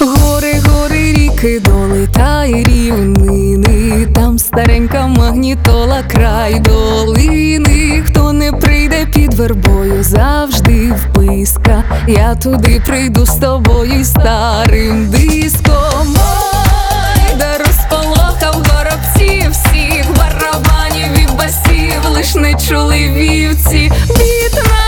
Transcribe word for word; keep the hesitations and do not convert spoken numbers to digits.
Гори, гори, ріки, доли та й рівнини, там старенька магнітола, край долини. Хто не прийде під вербою, завжди вписка. Я туди прийду з тобою й старим диском. Ой, да розполохав горобців всіх, барабанів і басів, лиш не чули вівці. Від